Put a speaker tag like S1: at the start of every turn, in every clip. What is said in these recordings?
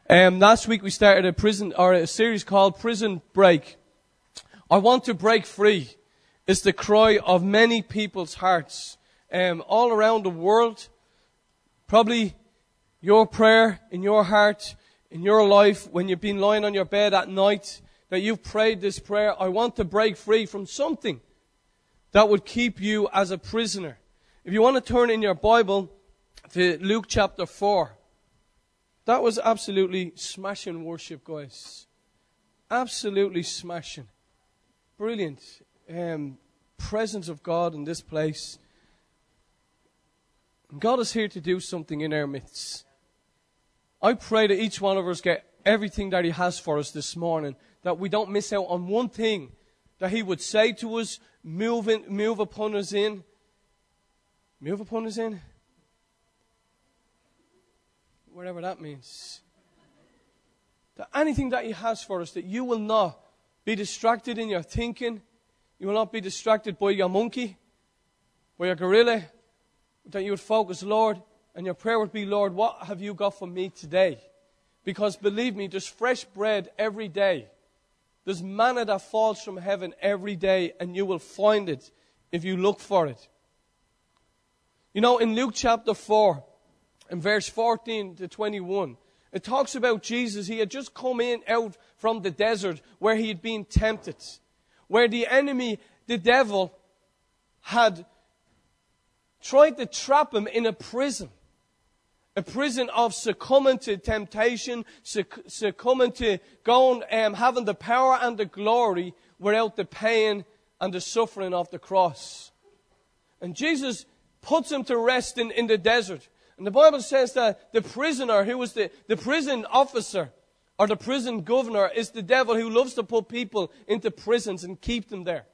S1: Last week we started a series called Prison Break. I want to break free is the cry of many people's hearts all around the world. Probably your prayer in your heart, in your life, when you've been lying on your bed at night, that you've prayed this prayer. I want to break free from something that would keep you as a prisoner. If you want to turn in your Bible to Luke chapter 4. That was absolutely smashing worship, guys. Absolutely smashing. Brilliant. Presence of God in this place. God is here to do something in our midst. I pray that each one of us get everything that He has for us this morning, that we don't miss out on one thing that He would say to us, move upon us in. Move upon us in? Whatever that means. That anything that He has for us, that you will not be distracted in your thinking. You will not be distracted by your monkey, by your gorilla. That you would focus, Lord, and your prayer would be, Lord, what have you got for me today? Because believe me, there's fresh bread every day. There's manna that falls from heaven every day, and you will find it if you look for it. You know, in Luke chapter 4, in verse 14 to 21, it talks about Jesus. He had just come out from the desert where he had been tempted, where the enemy, the devil, had tried to trap him in a prison of succumbing to temptation, succumbing to going, having the power and the glory without the pain and the suffering of the cross. And Jesus puts him to rest in the desert. And the Bible says that the prisoner, who was the prison officer or the prison governor, is the devil who loves to put people into prisons and keep them there.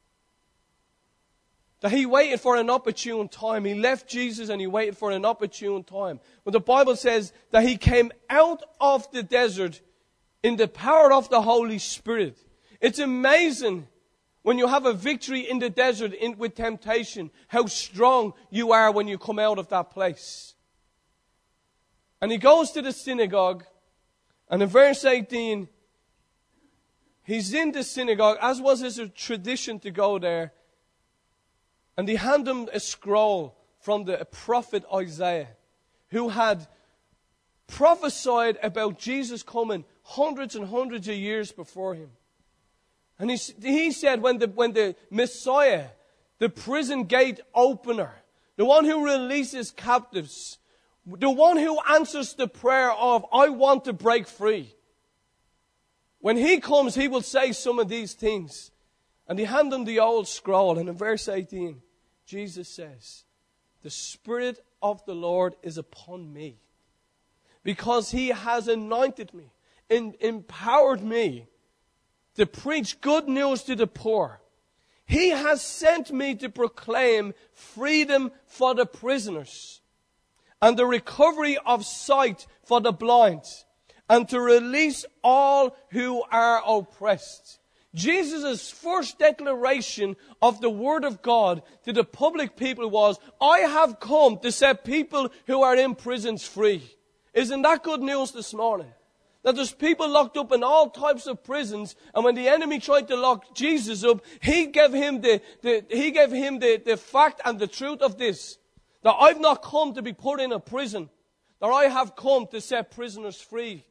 S1: That he waited for an opportune time. He left Jesus and he waited for an opportune time. But the Bible says that he came out of the desert in the power of the Holy Spirit. It's amazing when you have a victory in the desert with temptation, how strong you are when you come out of that place. And he goes to the synagogue, and in verse 18, he's in the synagogue, as was his tradition to go there, and they hand him a scroll from the prophet Isaiah, who had prophesied about Jesus coming hundreds and hundreds of years before him. And he said when the Messiah, the prison gate opener, the one who releases captives, the one who answers the prayer of, I want to break free. When he comes, he will say some of these things. And they hand him the old scroll. And in verse 18, Jesus says, the Spirit of the Lord is upon me, because He has anointed me, empowered me to preach good news to the poor. He has sent me to proclaim freedom for the prisoners and the recovery of sight for the blind, and to release all who are oppressed. Jesus' first declaration of the Word of God to the public people was, I have come to set people who are in prisons free. Isn't that good news this morning? That there's people locked up in all types of prisons, and when the enemy tried to lock Jesus up, he gave him the fact and the truth of this, that I've not come to be put in a prison, that I have come to set prisoners free.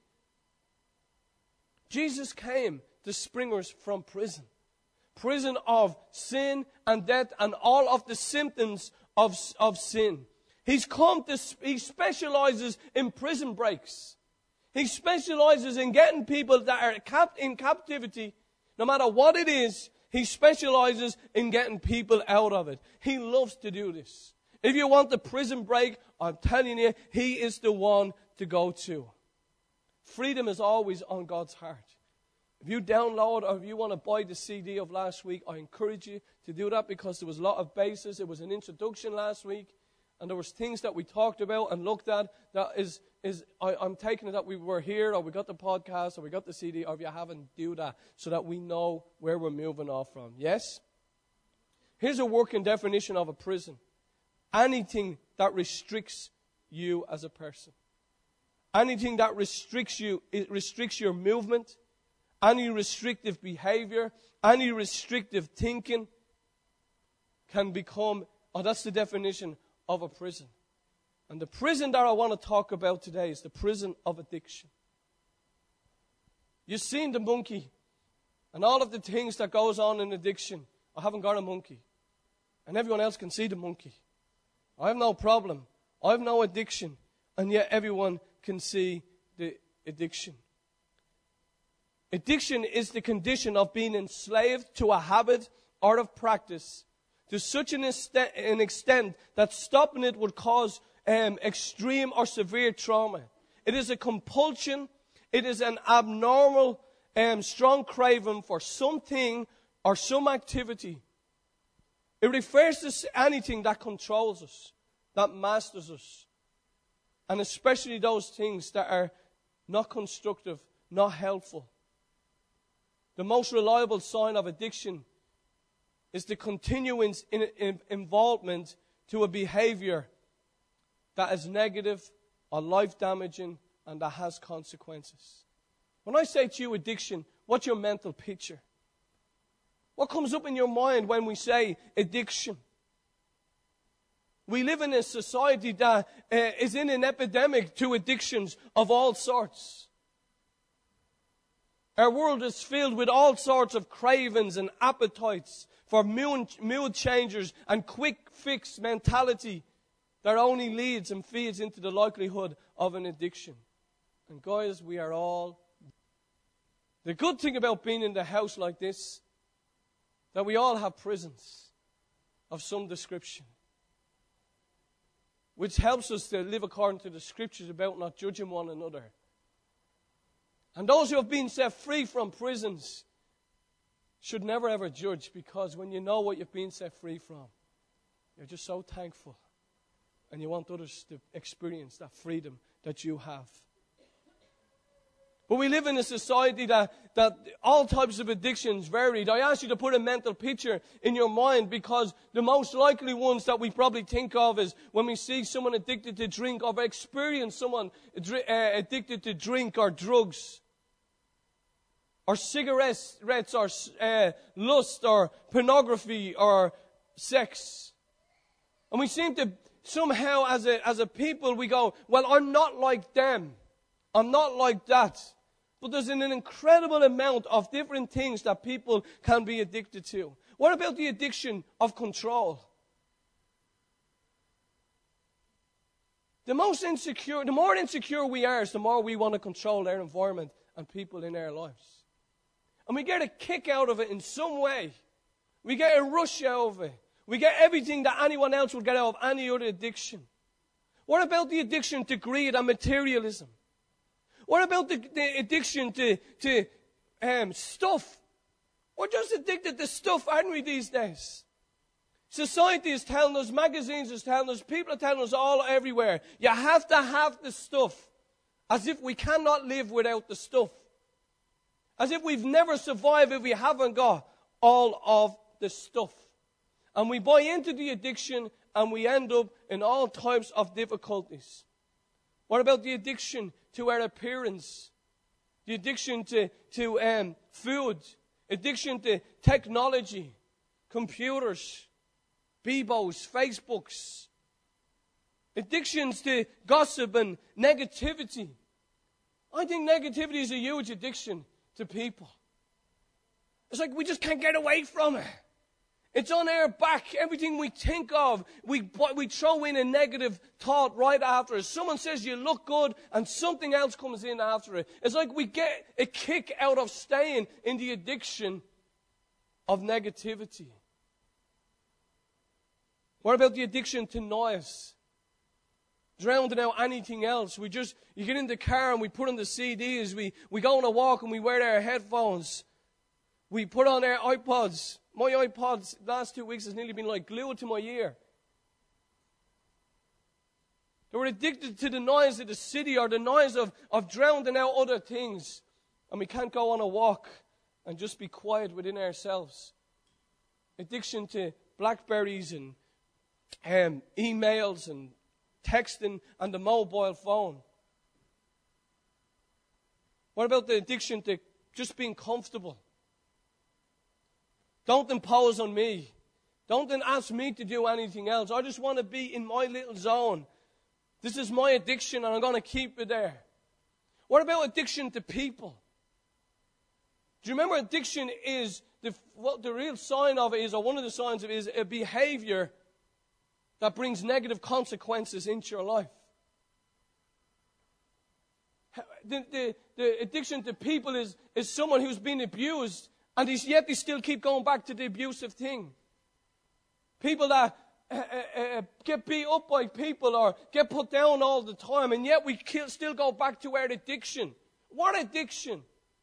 S1: Jesus came to spring us from prison. Prison of sin and death and all of the symptoms of sin. He specializes in prison breaks. He specializes in getting people that are in captivity, no matter what it is. He specializes in getting people out of it. He loves to do this. If you want the prison break, I'm telling you, He is the one to go to. Freedom is always on God's heart. If you download or if you want to buy the CD of last week, I encourage you to do that, because there was a lot of basis. It was an introduction last week, and there was things that we talked about and looked at that I'm taking it that we were here, or we got the podcast, or we got the CD, or if you haven't, do that, so that we know where we're moving off from. Yes? Here's a working definition of a prison. Anything that restricts you as a person. anything that restricts you, it restricts your movement, any restrictive behavior, any restrictive thinking can become, that's the definition of a prison. And the prison that I want to talk about today is the prison of addiction. You've seen the monkey and all of the things that goes on in addiction. I haven't got a monkey. And everyone else can see the monkey. I have no problem. I have no addiction. And yet everyone can see the addiction. Addiction is the condition of being enslaved to a habit or of practice to such an extent that stopping it would cause extreme or severe trauma. It is a compulsion. It is an abnormal, strong craving for something or some activity. It refers to anything that controls us, that masters us, and especially those things that are not constructive, not helpful. The most reliable sign of addiction is the continuance in involvement to a behavior that is negative or life-damaging and that has consequences. When I say to you addiction, what's your mental picture? What comes up in your mind when we say addiction? We live in a society that is in an epidemic to addictions of all sorts. Our world is filled with all sorts of cravings and appetites for mood changers and quick fix mentality that only leads and feeds into the likelihood of an addiction. And guys, we are all. The good thing about being in the house like this, that we all have prisons of some description, which helps us to live according to the scriptures about not judging one another. And those who have been set free from prisons should never ever judge, because when you know what you've been set free from, you're just so thankful. And you want others to experience that freedom that you have. But we live in a society that all types of addictions varied. I ask you to put a mental picture in your mind, because the most likely ones that we probably think of is when we see someone addicted to drink, or experience someone addicted to drink or drugs, or cigarettes, or lust, or pornography, or sex. And we seem to somehow, as a people, we go, well, I'm not like them. I'm not like that. But there's an incredible amount of different things that people can be addicted to. What about the addiction of control? The more insecure we are, the more we want to control our environment and people in our lives. And we get a kick out of it in some way. We get a rush out of it. We get everything that anyone else would get out of any other addiction. What about the addiction to greed and materialism? What about the addiction to stuff? We're just addicted to stuff, aren't we, these days? Society is telling us, magazines is telling us, people are telling us all everywhere, you have to have the stuff. As if we cannot live without the stuff. As if we've never survived if we haven't got all of the stuff. And we buy into the addiction and we end up in all types of difficulties. What about the addiction to our appearance? The addiction to food? Addiction to technology? Computers? Bebos? Facebooks? Addictions to gossip and negativity? I think negativity is a huge addiction to people. It's like we just can't get away from it. It's on our back. Everything we think of, we throw in a negative thought right after it. Someone says you look good and something else comes in after it. It's like we get a kick out of staying in the addiction of negativity. What about the addiction to noise? Drowning out anything else. You get in the car and we put on the CDs. We go on a walk and we wear our headphones. We put on our iPods. My iPods, last 2 weeks, has nearly been like glued to my ear. They were addicted to the noise of the city, or the noise of drowning out other things. And we can't go on a walk and just be quiet within ourselves. Addiction to Blackberries and emails and texting and the mobile phone. What about the addiction to just being comfortable? Don't impose on me. Don't then ask me to do anything else. I just want to be in my little zone. This is my addiction and I'm going to keep it there. What about addiction to people? Do you remember addiction is, the real sign of it is, or one of the signs of it is a behavior that brings negative consequences into your life. The addiction to people is someone who's been abused and yet they still keep going back to the abusive thing. People that get beat up by people or get put down all the time, and yet we still go back to our addiction. What addiction?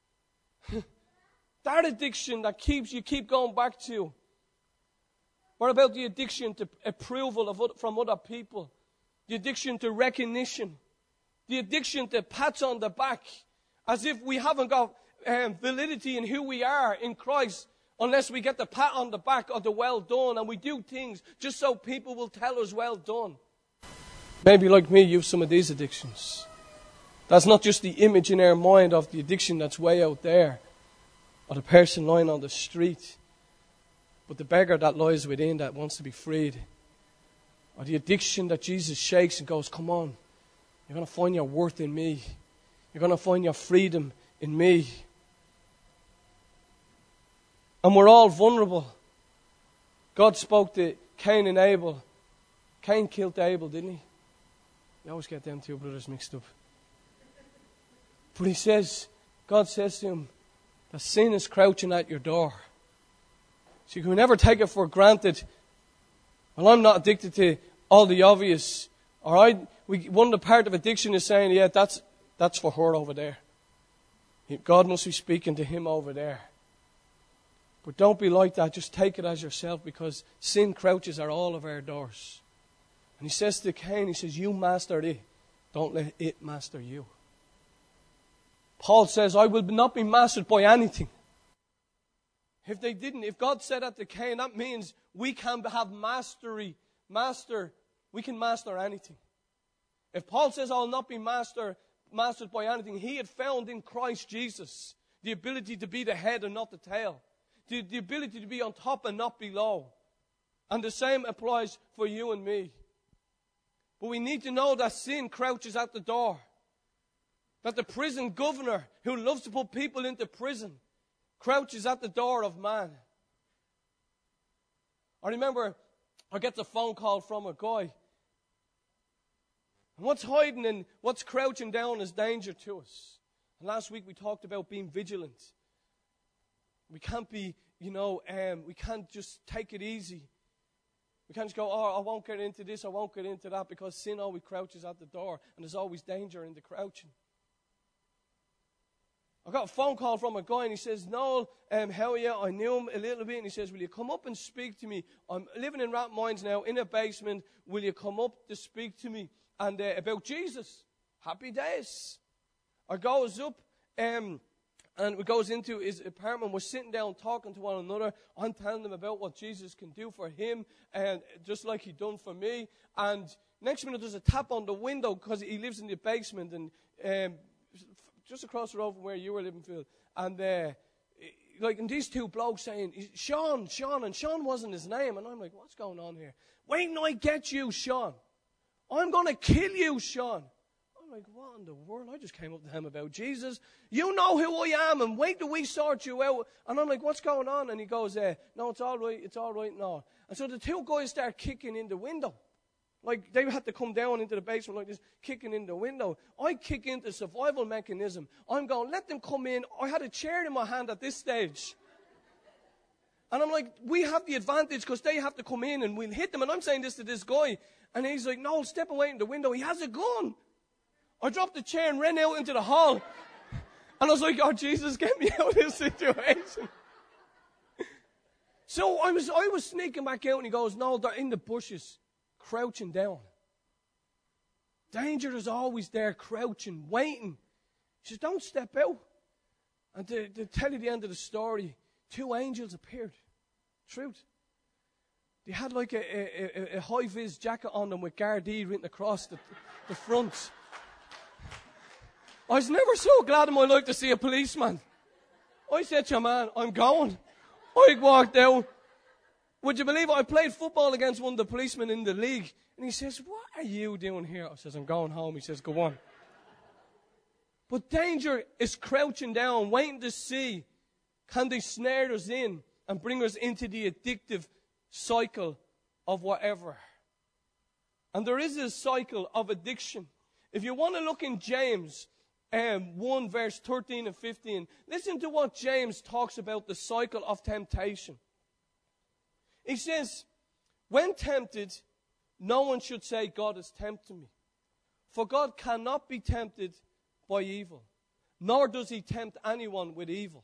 S1: That addiction that you keep going back to. What about the addiction to approval from other people? The addiction to recognition. The addiction to pats on the back. As if we haven't got validity in who we are in Christ unless we get the pat on the back or the well done, and we do things just so people will tell us well done. Maybe like me, you have some of these addictions. That's not just the image in our mind of the addiction that's way out there, or the person lying on the street, but the beggar that lies within that wants to be freed. Or the addiction that Jesus shakes and goes, come on, you're going to find your worth in me. You're going to find your freedom in me. And we're all vulnerable. God spoke to Cain and Abel. Cain killed Abel, didn't he? You always get them two brothers mixed up. But God says to him, that sin is crouching at your door. So you can never take it for granted. Well, I'm not addicted to all the obvious. One of the part of addiction is saying, yeah, that's for her over there. God must be speaking to him over there. But don't be like that. Just take it as yourself, because sin crouches at all of our doors. And he says to Cain, he says, you master it. Don't let it master you. Paul says, I will not be mastered by anything. If God said that to Cain, that means we can have we can master anything. If Paul says, I'll not be mastered by anything, he had found in Christ Jesus the ability to be the head and not the tail. The ability to be on top and not below. And the same applies for you and me. But we need to know that sin crouches at the door. That the prison governor who loves to put people into prison crouches at the door of man. I remember I get a phone call from a guy. And what's hiding and what's crouching down is danger to us. And last week we talked about being vigilant. We can't be, we can't just take it easy. We can't just go, I won't get into this, I won't get into that, because sin always crouches at the door, and there's always danger in the crouching. I got a phone call from a guy, and he says, Noel, how are you? I knew him a little bit, and he says, will you come up and speak to me? I'm living in Rathmines now, in a basement. Will you come up to speak to me and about Jesus? Happy days. I goes up, and we goes into his apartment. We're sitting down talking to one another. I'm telling him about what Jesus can do for him, and just like he done for me. And next minute there's a tap on the window, because he lives in the basement, and just across the road from where you were living, Phil. And and these two blokes saying, Sean, and Sean wasn't his name. And I'm like, what's going on here? Wait till I get you, Sean. I'm going to kill you, Sean. I'm like, what in the world? I just came up to him about Jesus. You know who I am, and wait till we sort you out. And I'm like, what's going on? And he goes, no, it's all right now. And so the two guys start kicking in the window. Like, they had to come down into the basement like this, kicking in the window. I kick into survival mechanism. I'm going, let them come in. I had a chair in my hand at this stage. And I'm like, we have the advantage because they have to come in and we'll hit them. And I'm saying this to this guy. And he's like, no, step away in the window. He has a gun. I dropped the chair and ran out into the hall. And I was like, oh, Jesus, get me out of this situation. So I was sneaking back out, and he goes, no, they're in the bushes, crouching down. Danger is always there, crouching, waiting. He says, don't step out. And to tell you the end of the story, 2 angels appeared. Truth. They had like a high-vis jacket on them with Gardaí written across the front. I was never so glad in my life to see a policeman. I said to your man, I'm going. I walked out. Would you believe it? I played football against one of the policemen in the league. And he says, what are you doing here? I says, I'm going home. He says, go on. But danger is crouching down, waiting to see, can they snare us in and bring us into the addictive cycle of whatever. And there is a cycle of addiction. If you want to look in James 1 verse 13 and 15, listen to what James talks about the cycle of temptation. He says, when tempted, no one should say, God has tempted me. For God cannot be tempted by evil, nor does he tempt anyone with evil.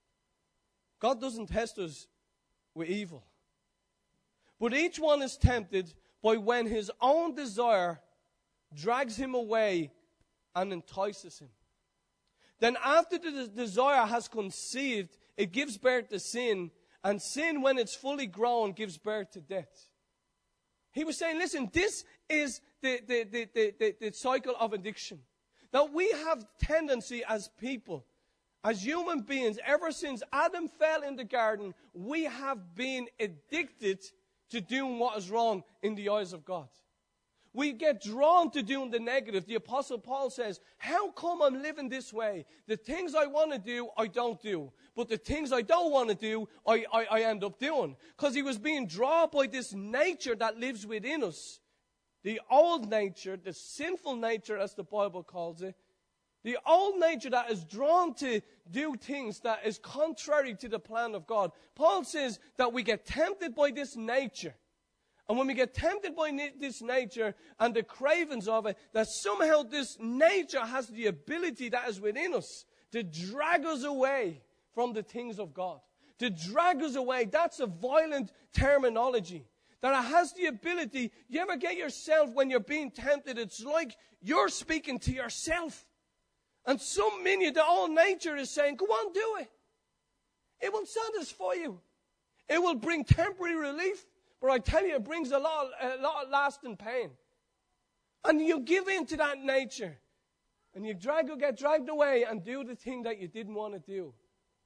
S1: God doesn't test us with evil. But each one is tempted by when his own desire drags him away and entices him. Then after the desire has conceived, it gives birth to sin, and sin, when it's fully grown, gives birth to death. He was saying, listen, this is the cycle of addiction. That we have tendency as people, as human beings, ever since Adam fell in the garden, we have been addicted to doing what is wrong in the eyes of God. We get drawn to doing the negative. The Apostle Paul says, how come I'm living this way? The things I want to do, I don't do. But the things I don't want to do, I end up doing. Because he was being drawn by this nature that lives within us. The old nature, the sinful nature as the Bible calls it. The old nature that is drawn to do things that is contrary to the plan of God. Paul says that we get tempted by this nature. And when we get tempted by this nature and the cravings of it, that somehow this nature has the ability that is within us to drag us away from the things of God. To drag us away. That's a violent terminology. That it has the ability. You ever get yourself when you're being tempted, it's like you're speaking to yourself. And so many, the old nature is saying, go on, do it. It will satisfy you. It will bring temporary relief. But I tell you, it brings a lot of lasting pain. And you give in to that nature. And you get dragged away and do the thing that you didn't want to do.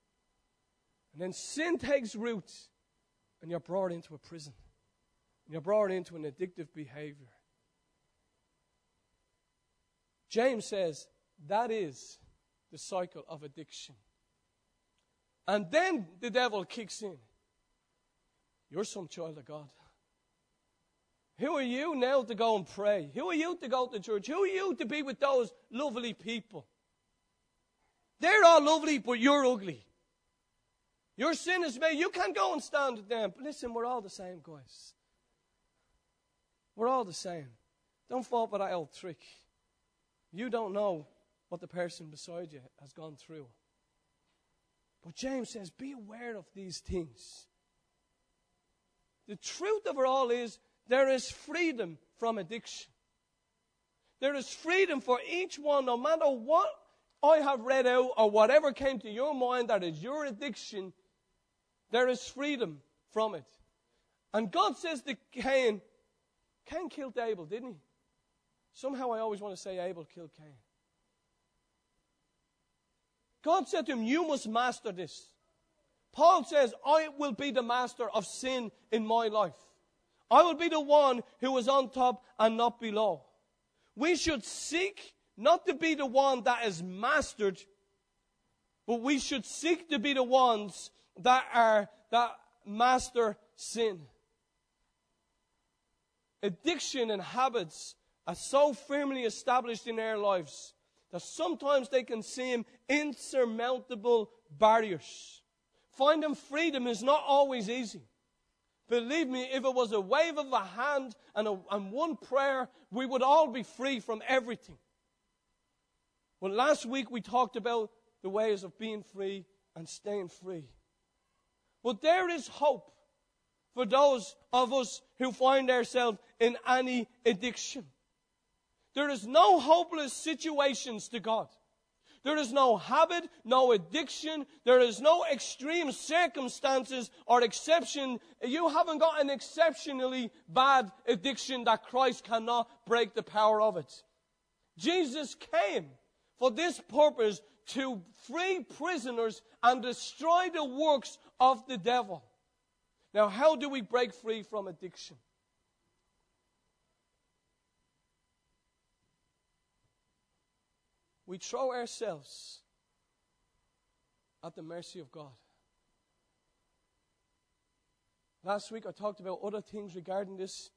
S1: And then sin takes root. And you're brought into a prison. And you're brought into an addictive behavior. James says that is the cycle of addiction. And then the devil kicks in. You're some child of God. Who are you now to go and pray? Who are you to go to church? Who are you to be with those lovely people? They're all lovely, but you're ugly. Your sin is made. You can't go and stand with them. But listen, we're all the same, guys. We're all the same. Don't fall for that old trick. You don't know what the person beside you has gone through. But James says, be aware of these things. The truth of it all is, there is freedom from addiction. There is freedom for each one, no matter what I have read out or whatever came to your mind that is your addiction, there is freedom from it. And God says to Cain killed Abel, didn't he? Somehow I always want to say Abel killed Cain. God said to him, you must master this. Paul says, I will be the master of sin in my life. I will be the one who is on top and not below. We should seek not to be the one that is mastered, but we should seek to be the ones that master sin. Addiction and habits are so firmly established in our lives that sometimes they can seem insurmountable barriers. Finding freedom is not always easy. Believe me, if it was a wave of a hand and one prayer, we would all be free from everything. Well, last week we talked about the ways of being free and staying free. But there is hope for those of us who find ourselves in any addiction. There is no hopeless situations to God. There is no habit, no addiction. There is no extreme circumstances or exception. You haven't got an exceptionally bad addiction that Christ cannot break the power of it. Jesus came for this purpose, to free prisoners and destroy the works of the devil. Now, how do we break free from addiction? We throw ourselves at the mercy of God. Last week I talked about other things regarding this.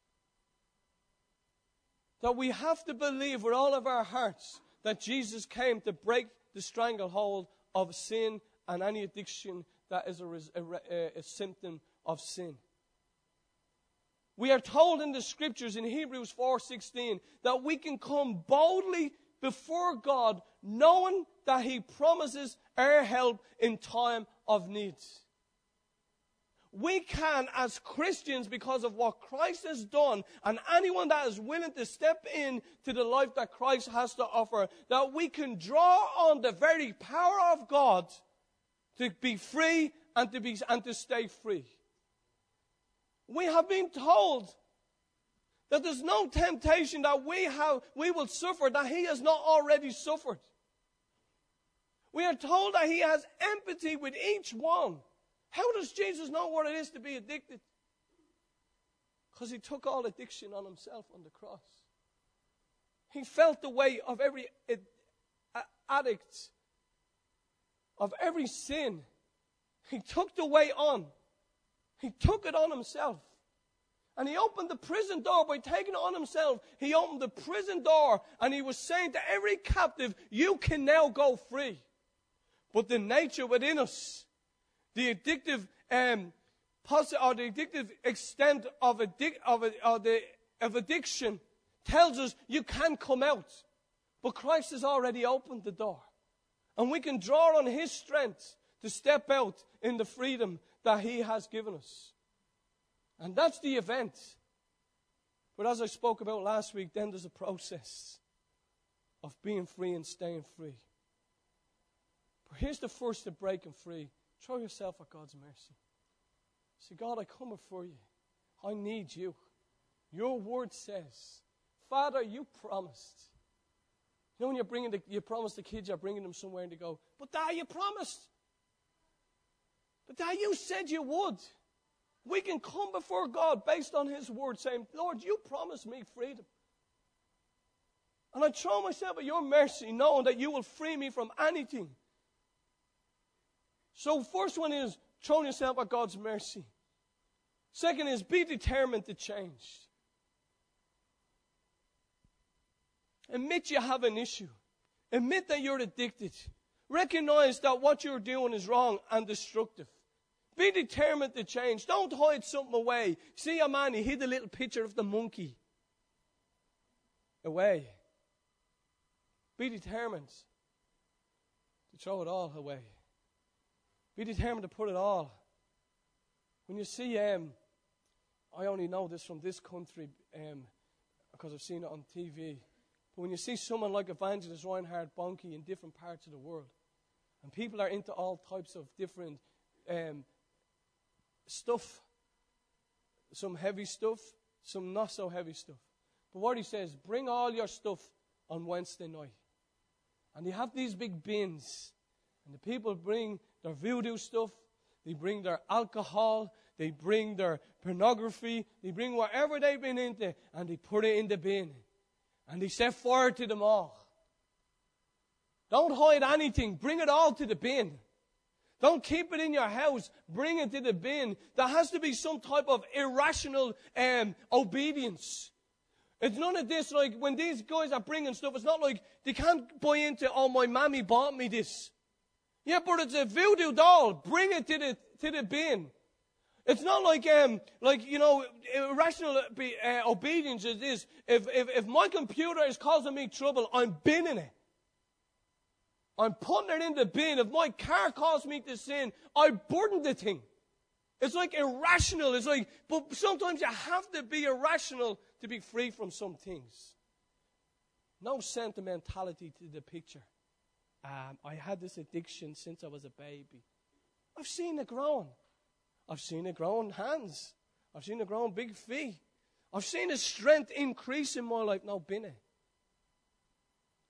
S1: That we have to believe with all of our hearts that Jesus came to break the stranglehold of sin and any addiction that is a symptom of sin. We are told in the scriptures in Hebrews 4:16 that we can come boldly before God knowing that He promises our help in time of need. We can, as Christians, because of what Christ has done, and anyone that is willing to step in to the life that Christ has to offer, that we can draw on the very power of God to be free and to stay free. We have been told that there's no temptation that we will suffer that He has not already suffered. We are told that He has empathy with each one. How does Jesus know what it is to be addicted? Because He took all addiction on Himself on the cross. He felt the weight of every addict, of every sin. He took the weight on. He took it on Himself. And He opened the prison door by taking it on Himself. He opened the prison door and He was saying to every captive, you can now go free. But the nature within us, the addictive the addictive extent of addiction tells us you can't come out. But Christ has already opened the door. And we can draw on His strength to step out in the freedom that He has given us. And that's the event. But as I spoke about last week, then there's a process of being free and staying free. But here's the first to breaking free. Throw yourself at God's mercy. Say, God, I come before you. I need you. Your word says, Father, you promised. You know when you promise the kids you're bringing them somewhere and they go, but Dad, you promised. But Dad, you said you would. We can come before God based on His word saying, Lord, you promised me freedom. And I throw myself at your mercy knowing that you will free me from anything. So first one is throwing yourself at God's mercy. Second is be determined to change. Admit you have an issue. Admit that you're addicted. Recognize that what you're doing is wrong and destructive. Be determined to change. Don't hide something away. See a man, he hid a little picture of the monkey away. Be determined to throw it all away. Be determined to put it all. When you see, I only know this from this country because I've seen it on TV. But when you see someone like Evangelist Reinhard Bonnke in different parts of the world, and people are into all types of different stuff, some heavy stuff, some not so heavy stuff. But what he says, bring all your stuff on Wednesday night. And they have these big bins. And the people bring their voodoo stuff, they bring their alcohol, they bring their pornography, they bring whatever they've been into, and they put it in the bin. And they set fire to them all. Don't hide anything, bring it all to the bin. Don't keep it in your house, bring it to the bin. There has to be some type of irrational obedience. It's none of this, like when these guys are bringing stuff, it's not like they can't buy into, oh, my mommy bought me this. Yeah, but it's a voodoo doll. Bring it to the bin. It's not like irrational obedience is this. If my computer is causing me trouble, I'm binning it. I'm putting it in the bin. If my car caused me to sin, I burden the thing. It's like irrational. It's like, but sometimes you have to be irrational to be free from some things. No sentimentality to the picture. I had this addiction since I was a baby. I've seen it growing. I've seen it growing hands. I've seen it growing big feet. I've seen the strength increase in my life. Now, bin it.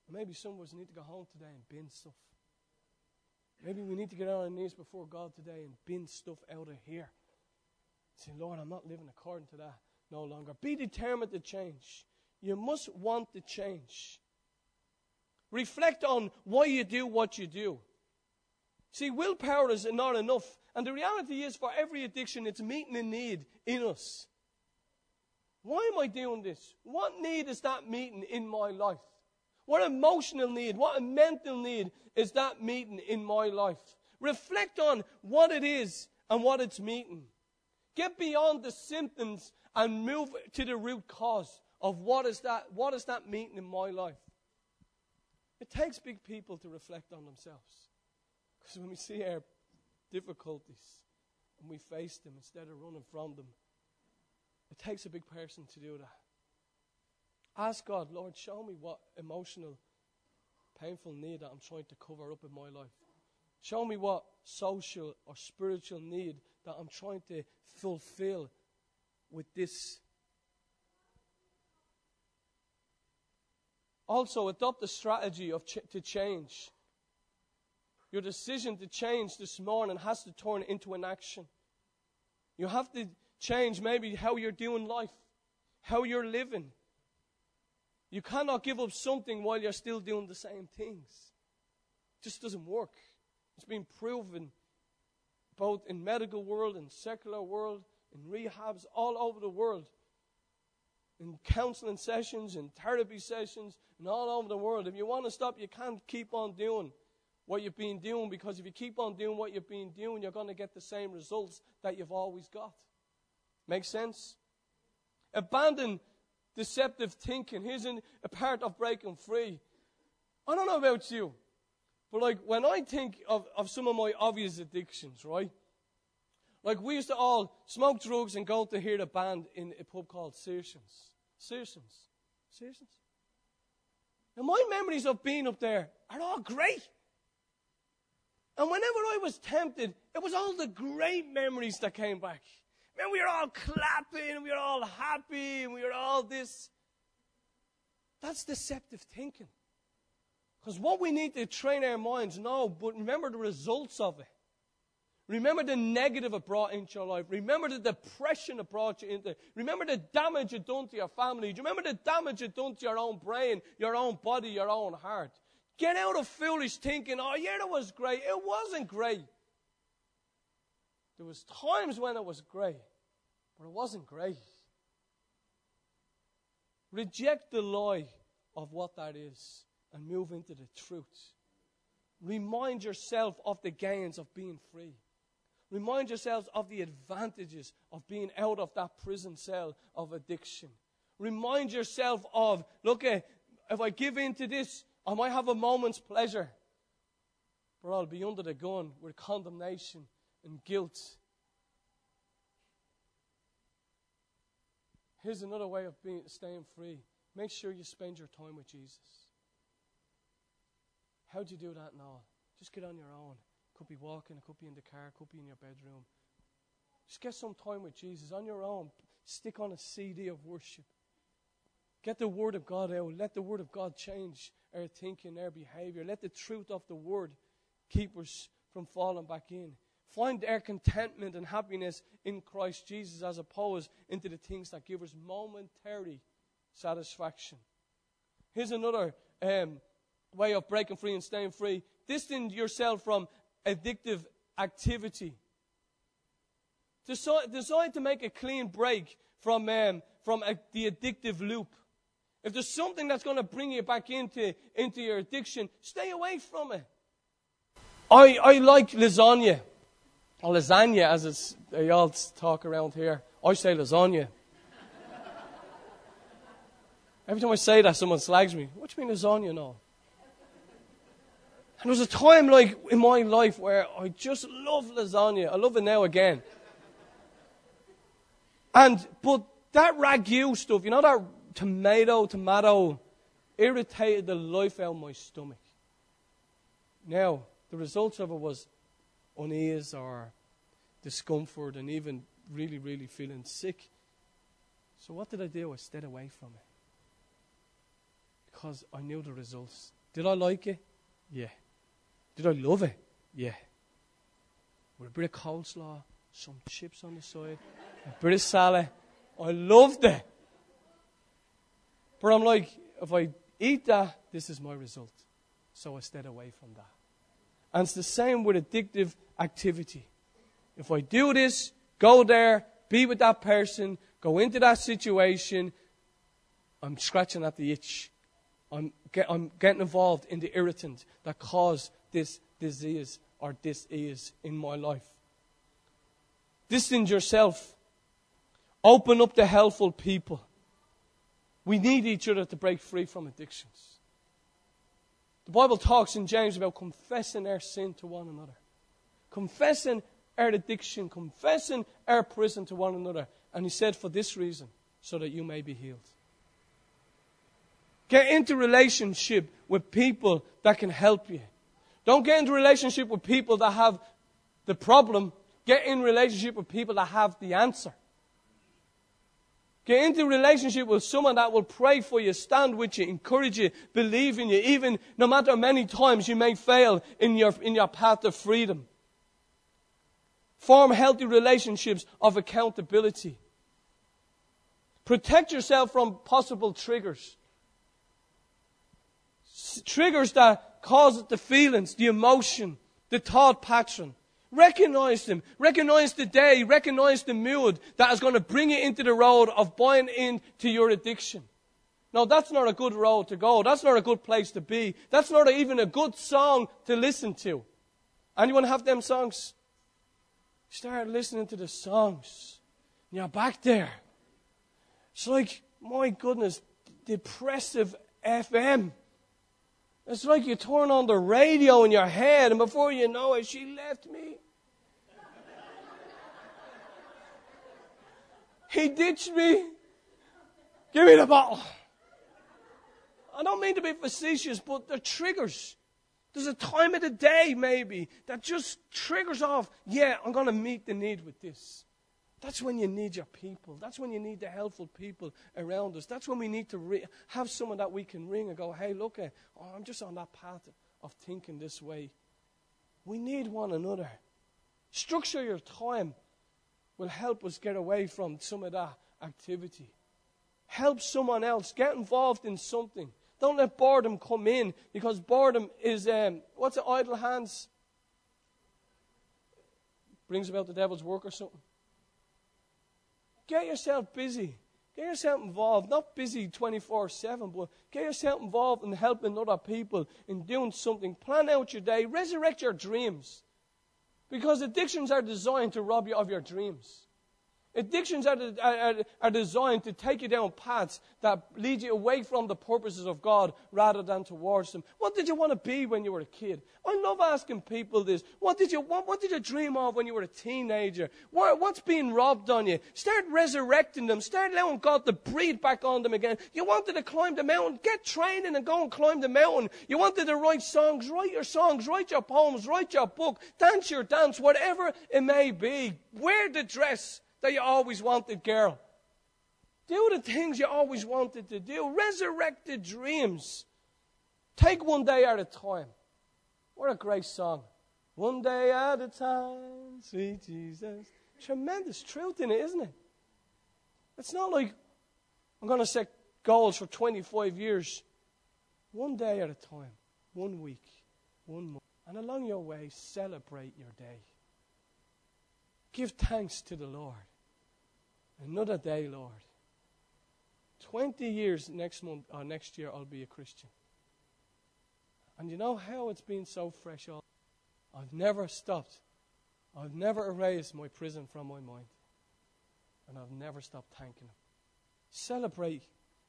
S1: Maybe some of us need to go home today and bin stuff. Maybe we need to get on our knees before God today and bin stuff out of here. Say, Lord, I'm not living according to that no longer. Be determined to change. You must want to change. Reflect on why you do what you do. See, willpower is not enough. And the reality is, for every addiction, it's meeting a need in us. Why am I doing this? What need is that meeting in my life? What emotional need, what mental need is that meeting in my life? Reflect on what it is and what it's meeting. Get beyond the symptoms and move to the root cause of what is that meeting in my life. It takes big people to reflect on themselves. Because when we see our difficulties and we face them instead of running from them, it takes a big person to do that. Ask God, Lord, show me what emotional, painful need that I'm trying to cover up in my life. Show me what social or spiritual need that I'm trying to fulfill with this. Also, adopt a strategy to change. Your decision to change this morning has to turn into an action. You have to change maybe how you're doing life, how you're living. You cannot give up something while you're still doing the same things. It just doesn't work. It's been proven both in medical world and secular world, in rehabs all over the world, in counseling sessions, in therapy sessions, and all over the world. If you want to stop, you can't keep on doing what you've been doing, because if you keep on doing what you've been doing, you're going to get the same results that you've always got. Make sense? Abandon deceptive thinking. Here's a part of breaking free. I don't know about you, but like when I think of some of my obvious addictions, right? Like we used to all smoke drugs and go to hear the band in a pub called Searsons. Searsons. Now my memories of being up there are all great. And whenever I was tempted, it was all the great memories that came back. Man, we were all clapping, and we were all happy, and we were all this. That's deceptive thinking. Because what we need to train our minds, no, but remember the results of it. Remember the negative it brought into your life. Remember the depression it brought you into. Remember the damage it done to your family. Do you remember the damage it done to your own brain, your own body, your own heart? Get out of foolish thinking, oh yeah, that was great. It wasn't great. There was times when it was great, but it wasn't great. Reject the lie of what that is and move into the truth. Remind yourself of the gains of being free. Remind yourselves of the advantages of being out of that prison cell of addiction. Remind yourself of, look, if I give in to this, I might have a moment's pleasure, but I'll be under the gun with condemnation and guilt. Here's another way of staying free. Make sure you spend your time with Jesus. How do you do that now? Just get on your own. Could be walking, it could be in the car, it could be in your bedroom. Just get some time with Jesus on your own. Stick on a CD of worship. Get the Word of God out. Let the Word of God change our thinking, our behavior. Let the truth of the Word keep us from falling back in. Find our contentment and happiness in Christ Jesus as opposed into the things that give us momentary satisfaction. Here's another way of breaking free and staying free. Distance yourself from addictive activity. Decide to make a clean break from the addictive loop. If there's something that's going to bring you back into your addiction, stay away from it. I like lasagna. Or lasagna, as they all talk around here. I say lasagna. Every time I say that, someone slags me. What do you mean lasagna now? And there was a time like in my life where I just love lasagna. I love it now again. But that ragu stuff, you know, that tomato, irritated the life out of my stomach. Now, the results of it was unease or discomfort and even really, really feeling sick. So what did I do? I stayed away from it. Because I knew the results Did I like it? Yeah. Did I love it? Yeah. With a bit of coleslaw, some chips on the side, a bit of salad. I loved it. But I'm like, if I eat that, this is my result. So I stayed away from that. And it's the same with addictive activity. If I do this, go there, be with that person, go into that situation, I'm scratching at the itch. I'm getting involved in the irritant that caused this disease or dis-ease in my life. Distance yourself. Open up to helpful people. We need each other to break free from addictions. The Bible talks in James about confessing our sin to one another. Confessing our addiction, confessing our prison to one another. And he said, for this reason, so that you may be healed. Get into relationship with people that can help you. Don't get into relationship with people that have the problem. Get in relationship with people that have the answer. Get into relationship with someone that will pray for you, stand with you, encourage you, believe in you, even no matter how many times you may fail in your path of freedom. Form healthy relationships of accountability. Protect yourself from possible triggers. Triggers that cause the feelings, the emotion, the thought pattern. Recognize them. Recognize the day. Recognize the mood that is going to bring you into the road of buying into your addiction. No, that's not a good road to go. That's not a good place to be. That's not even a good song to listen to. Anyone have them songs? Start listening to the songs. And you're back there. It's like, my goodness, depressive FM. It's like you turn on the radio in your head, and before you know it, she left me. He ditched me. Give me the bottle. I don't mean to be facetious, but they're triggers. There's a time of the day, maybe, that just triggers off, yeah, I'm going to meet the need with this. That's when you need your people. That's when you need the helpful people around us. That's when we need to have someone that we can ring and go, hey, look, I'm just on that path of thinking this way. We need one another. Structure your time will help us get away from some of that activity. Help someone else. Get involved in something. Don't let boredom come in, because boredom is, what's it, idle hands? Brings about the devil's work or something. Get yourself busy. Get yourself involved. Not busy 24/7, but get yourself involved in helping other people, in doing something. Plan out your day. Resurrect your dreams. Because addictions are designed to rob you of your dreams. Addictions are designed to take you down paths that lead you away from the purposes of God rather than towards them. What did you want to be when you were a kid? I love asking people this. What did you dream of when you were a teenager? What's being robbed on you? Start resurrecting them. Start allowing God to breathe back on them again. You wanted to climb the mountain? Get training and go and climb the mountain. You wanted to write songs? Write your songs. Write your poems. Write your book. Dance your dance. Whatever it may be. Wear the dress that you always wanted, girl. Do the things you always wanted to do. Resurrect the dreams. Take one day at a time. What a great song. One day at a time, sweet Jesus. Tremendous truth in it, isn't it? It's not like I'm going to set goals for 25 years. One day at a time. 1 week. 1 month. And along your way, celebrate your day. Give thanks to the Lord. Another day, Lord. 20 years next month or next year, I'll be a Christian. And you know how it's been so fresh? I've never stopped. I've never erased my prison from my mind. And I've never stopped thanking Him. Celebrate.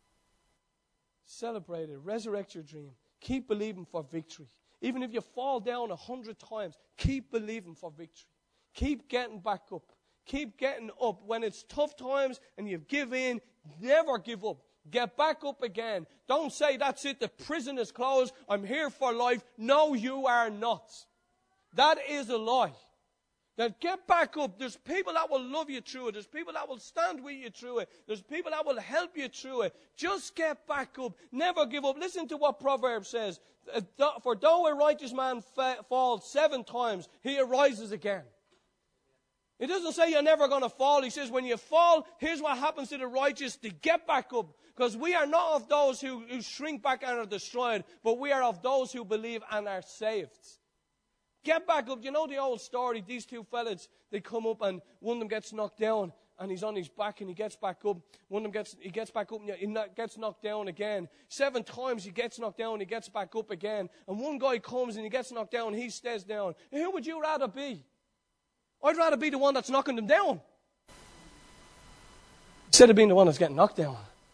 S1: Celebrate it. Resurrect your dream. Keep believing for victory. Even if you fall down 100 times, keep believing for victory. Keep getting back up. Keep getting up. When it's tough times and you give in, never give up. Get back up again. Don't say, that's it, the prison is closed, I'm here for life. No, you are not. That is a lie. That get back up. There's people that will love you through it. There's people that will stand with you through it. There's people that will help you through it. Just get back up. Never give up. Listen to what Proverbs says. For though a righteous man falls 7 times, he arises again. It doesn't say you're never going to fall. He says when you fall, here's what happens to the righteous. They get back up. Because we are not of those who shrink back and are destroyed, but we are of those who believe and are saved. Get back up. You know the old story, these 2 fellas, they come up and one of them gets knocked down and he's on his back and he gets back up. One of them gets back up and he gets knocked down again. 7 times he gets knocked down and he gets back up again. And one guy comes and he gets knocked down and he stays down. And who would you rather be? I'd rather be the one that's knocking them down instead of being the one that's getting knocked down.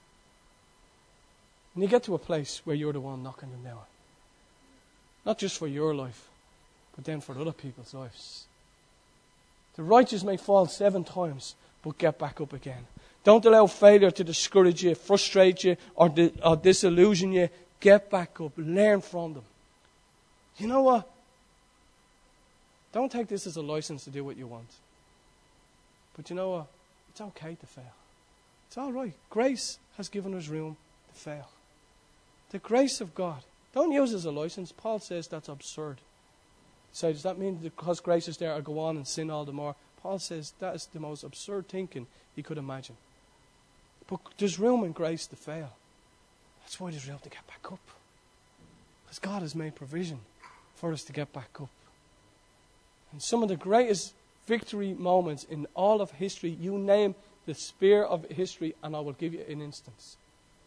S1: And you get to a place where you're the one knocking them down. Not just for your life, but then for other people's lives. The righteous may fall 7 times, but get back up again. Don't allow failure to discourage you, frustrate you, or disillusion you. Get back up. Learn from them. You know what? Don't take this as a license to do what you want. But you know what? It's okay to fail. It's all right. Grace has given us room to fail. The grace of God. Don't use it as a license. Paul says that's absurd. So does that mean because grace is there, I go on and sin all the more? Paul says that is the most absurd thinking you could imagine. But there's room in grace to fail. That's why there's room to get back up. Because God has made provision for us to get back up. And some of the greatest victory moments in all of history, you name the sphere of history and I will give you an instance.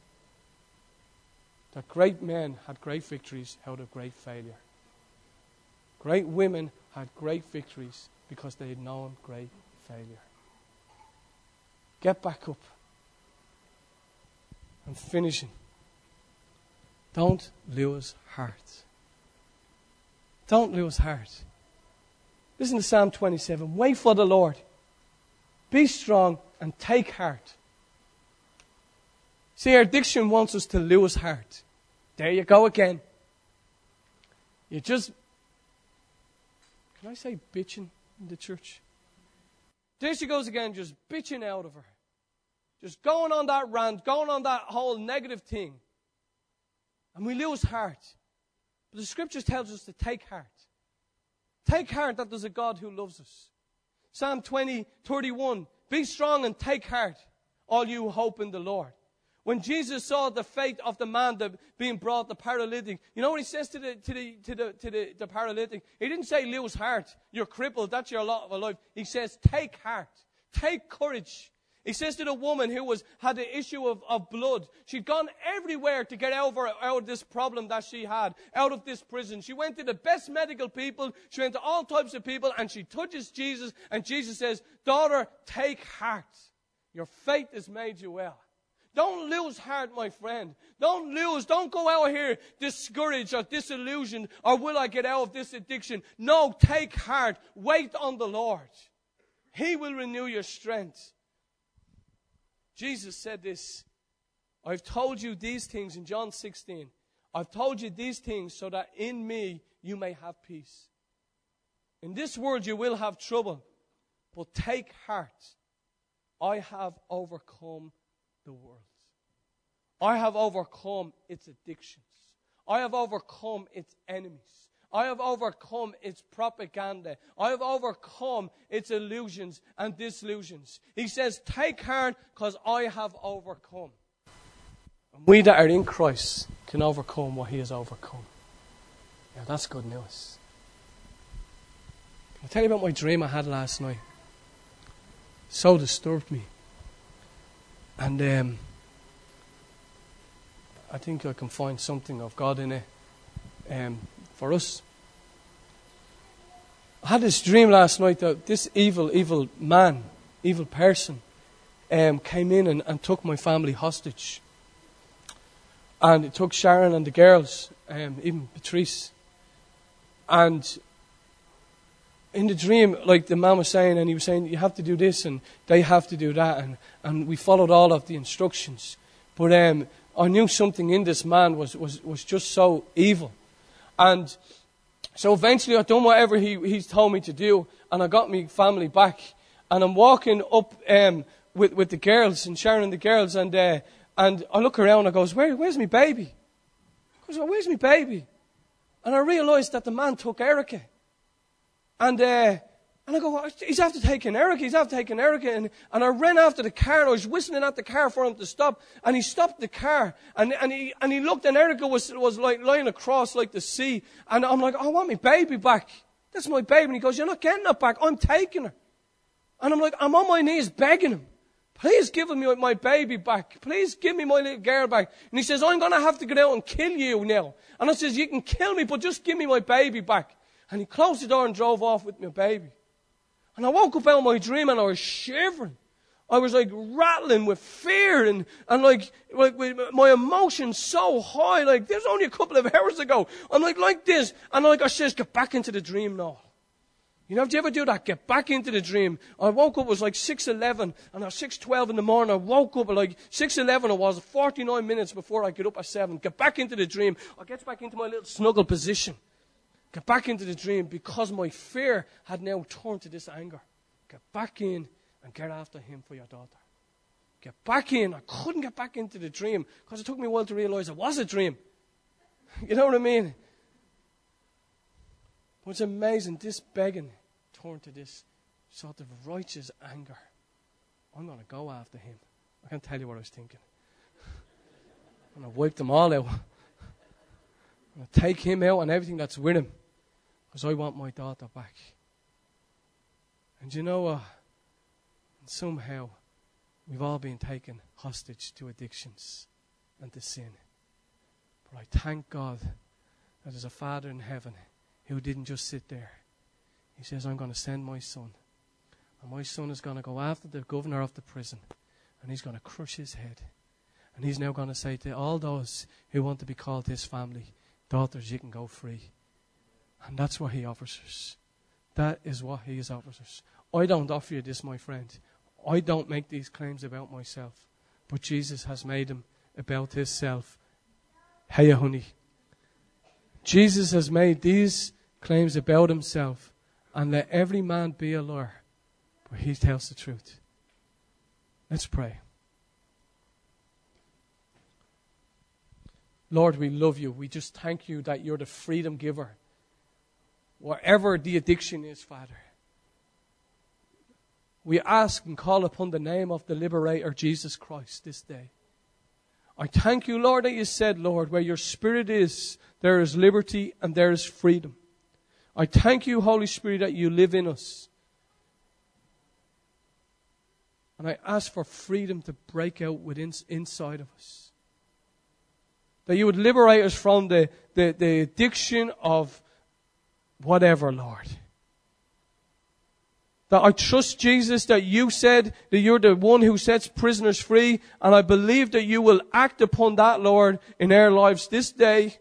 S1: That great men had great victories out of great failure. Great women had great victories because they had known great failure. Get back up. I'm finishing. Don't lose heart. Don't lose heart. Listen to Psalm 27. Wait for the Lord. Be strong and take heart. See, our addiction wants us to lose heart. There you go again. You just, can I say bitching in the church? There she goes again, just bitching out of her. Just going on that rant, going on that whole negative thing. And we lose heart. But the scriptures tells us to take heart. Take heart that there's a God who loves us. Psalm 31. Be strong and take heart, all you who hope in the Lord. When Jesus saw the fate of the man being brought, the paralytic, you know what he says to the paralytic? He didn't say lose heart. You're crippled. That's your lot of life. He says take heart. Take courage. He says to the woman who had the issue of blood, she'd gone everywhere to get out of this problem that she had, out of this prison. She went to the best medical people, she went to all types of people, and she touches Jesus, and Jesus says, daughter, take heart. Your faith has made you well. Don't lose heart, my friend. Don't go out here discouraged or disillusioned, or will I get out of this addiction? No, take heart. Wait on the Lord. He will renew your strength. Jesus said this, I've told you these things in John 16. I've told you these things so that in me you may have peace. In this world you will have trouble, but take heart. I have overcome the world. I have overcome its addictions. I have overcome its enemies. I have overcome its propaganda. I have overcome its illusions and disillusions. He says, take heart because I have overcome. And we that are in Christ can overcome what he has overcome. Yeah, that's good news. Can I tell you about my dream I had last night? It so disturbed me. And I think I can find something of God in it. For us. I had this dream last night that this evil man, evil person, came in and took my family hostage. And it took Sharon and the girls, even Patrice. And in the dream, like the man was saying, and he was saying, you have to do this and they have to do that. And we followed all of the instructions. But I knew something in this man was just so evil. And So eventually I done whatever he's told me to do, and I got my family back. And I'm walking up with the girls and Sharon the girls, and I look around and I goes, where's my baby? I goes, where's my baby? And I realised that the man took Erica. And I go, he's after taking Erica. And I ran after the car, and I was whistling at the car for him to stop. And he stopped the car, and he looked, and Erica was like lying across like the sea. And I'm like, I want my baby back. That's my baby. And he goes, you're not getting her back. I'm taking her. And I'm like, I'm on my knees begging him. Please give me my baby back. Please give me my little girl back. And he says, I'm going to have to get out and kill you now. And I says, you can kill me, but just give me my baby back. And he closed the door and drove off with my baby. And I woke up out of my dream and I was shivering. I was like rattling with fear and like with my emotions so high. Like, there's only a couple of hours ago. I'm like this. And I says, get back into the dream now. You know, if you ever do that, get back into the dream. I woke up, it was like 6:11, and I was 6:12 in the morning. I woke up at like 6:11. It was 49 minutes before I get up at 7. Get back into the dream. I get back into my little snuggle position. Get back into the dream because my fear had now turned to this anger. Get back in and get after him for your daughter. Get back in. I couldn't get back into the dream because it took me a while to realize it was a dream. You know what I mean? But it's amazing. This begging turned to this sort of righteous anger. I'm going to go after him. I can't tell you what I was thinking. I'm going to wipe them all out. I'm going to take him out and everything that's with him. Because I want my daughter back. And you know what? Somehow, we've all been taken hostage to addictions and to sin. But I thank God that there's a Father in heaven who didn't just sit there. He says, I'm going to send my son. And my son is going to go after the governor of the prison. And he's going to crush his head. And he's now going to say to all those who want to be called his family, daughters, you can go free. And that's what he offers us. That is what he offers us. I don't offer you this, my friend. I don't make these claims about myself. But Jesus has made them about himself. Hey, honey. Jesus has made these claims about himself. And let every man be a liar. But he tells the truth. Let's pray. Lord, we love you. We just thank you that you're the freedom giver. Whatever the addiction is, Father. We ask and call upon the name of the Liberator, Jesus Christ, this day. I thank you, Lord, that you said, Lord, where your Spirit is, there is liberty and there is freedom. I thank you, Holy Spirit, that you live in us. And I ask for freedom to break out within inside of us. That you would liberate us from the addiction of whatever, Lord. That I trust, Jesus, that you said that you're the one who sets prisoners free. And I believe that you will act upon that, Lord, in our lives this day.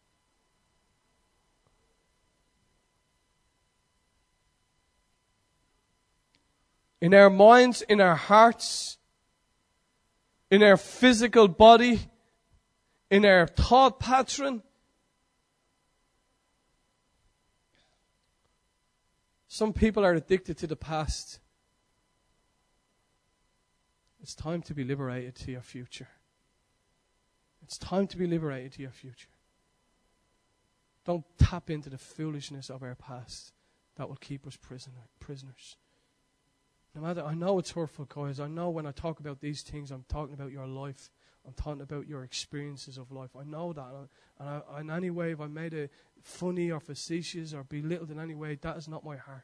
S1: In our minds, in our hearts, in our physical body, in our thought pattern. Some people are addicted to the past. It's time to be liberated to your future. It's time to be liberated to your future. Don't tap into the foolishness of our past that will keep us prisoners. No matter, I know it's hurtful, guys. I know when I talk about these things, I'm talking about your life. I'm talking about your experiences of life. I know that. And in any way, if I made it funny or facetious or belittled in any way, that is not my heart.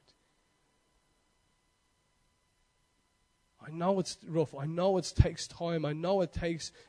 S1: I know it's rough. I know it takes time. I know it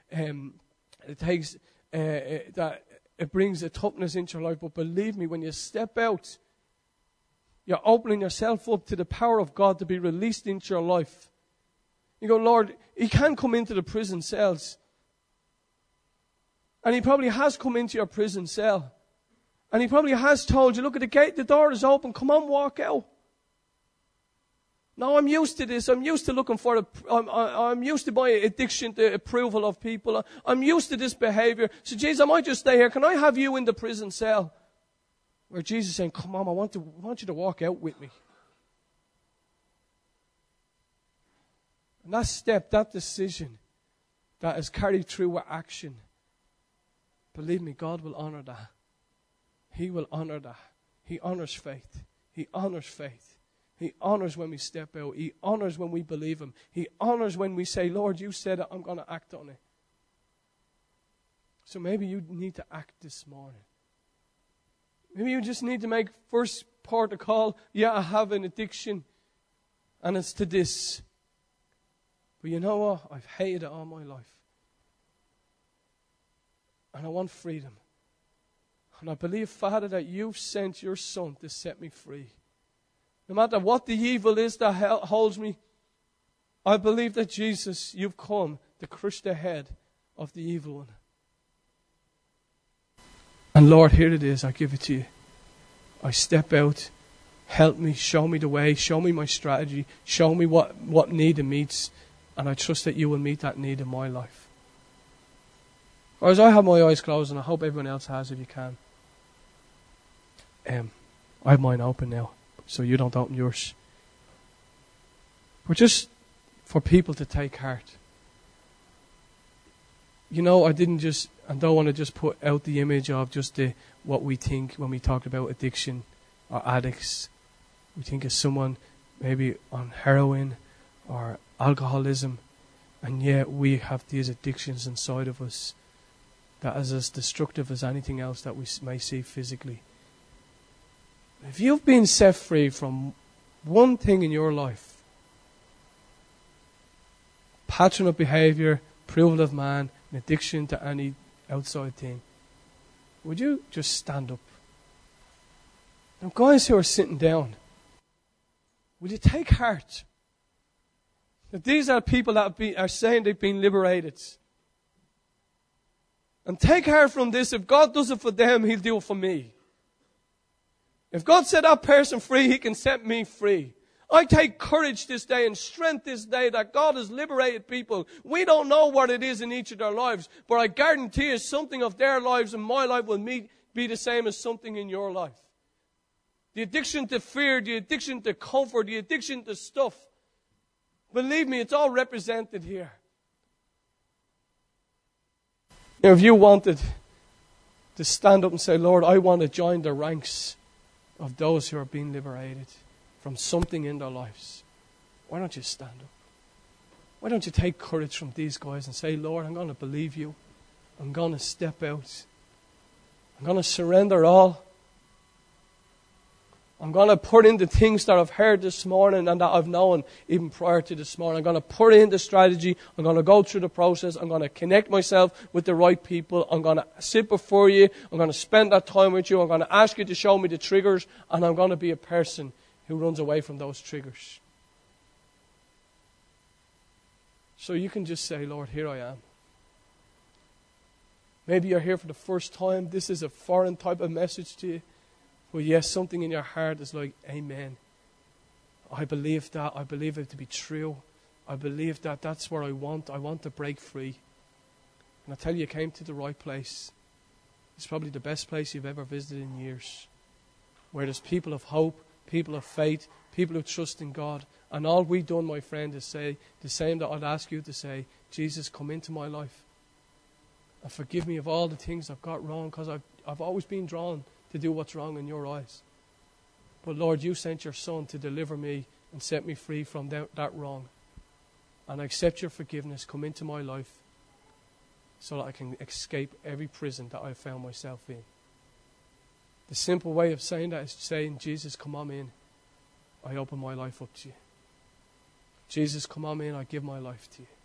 S1: brings a toughness into your life. But believe me, when you step out, you're opening yourself up to the power of God to be released into your life. You go, Lord, he can come into the prison cells. And he probably has come into your prison cell. And he probably has told you, look at the gate, the door is open, come on, walk out. No, I'm used to this. I'm used to looking for I'm used to my addiction to approval of people. I'm used to this behavior. So, Jesus, I might just stay here. Can I have you in the prison cell? Where Jesus is saying, come on, I want you to walk out with me. And that step, that decision, that is carried through with action, believe me, God will honor that. He will honor that. He honors faith. He honors faith. He honors when we step out. He honors when we believe Him. He honors when we say, Lord, you said it, I'm going to act on it. So maybe you need to act this morning. Maybe you just need to make first part of call. Yeah, I have an addiction, and it's to this. But you know what? I've hated it all my life. And I want freedom. And I believe, Father, that you've sent your Son to set me free. No matter what the evil is that holds me, I believe that Jesus, you've come to crush the head of the evil one. And Lord, here it is. I give it to you. I step out. Help me. Show me the way. Show me my strategy. Show me what need it meets. And I trust that you will meet that need in my life. Or as I have my eyes closed, and I hope everyone else has if you can. I have mine open now, so you don't open yours. But just for people to take heart. You know, I don't want to just put out the image of just what we think when we talk about addiction or addicts. We think of someone maybe on heroin or alcoholism, and yet we have these addictions inside of us that is as destructive as anything else that we may see physically. If you've been set free from one thing in your life, pattern of behavior, approval of man, an addiction to any outside thing, would you just stand up? Now, guys who are sitting down, will you take heart? That these are people that are saying they've been liberated. And take heart from this. If God does it for them, He'll do it for me. If God set that person free, He can set me free. I take courage this day and strength this day that God has liberated people. We don't know what it is in each of their lives, but I guarantee you something of their lives and my life will be the same as something in your life. The addiction to fear, the addiction to comfort, the addiction to stuff. Believe me, it's all represented here. Now, if you wanted to stand up and say, Lord, I want to join the ranks of those who are being liberated from something in their lives, why don't you stand up? Why don't you take courage from these guys and say, Lord, I'm going to believe you. I'm going to step out. I'm going to surrender all. I'm going to put in the things that I've heard this morning and that I've known even prior to this morning. I'm going to put in the strategy. I'm going to go through the process. I'm going to connect myself with the right people. I'm going to sit before you. I'm going to spend that time with you. I'm going to ask you to show me the triggers. And I'm going to be a person who runs away from those triggers. So you can just say, Lord, here I am. Maybe you're here for the first time. This is a foreign type of message to you. Well, yes, something in your heart is like, amen. I believe that. I believe it to be true. I believe that that's what I want. I want to break free. And I tell you came to the right place. It's probably the best place you've ever visited in years. Where there's people of hope, people of faith, people who trust in God. And all we've done, my friend, is say the same that I'd ask you to say, Jesus, come into my life. And forgive me of all the things I've got wrong, because I've always been drawn to do what's wrong in your eyes. But Lord, you sent your Son to deliver me and set me free from that wrong. And I accept your forgiveness. Come into my life so that I can escape every prison that I've found myself in. The simple way of saying that is saying, Jesus, come on in. I open my life up to you. Jesus, come on in. I give my life to you.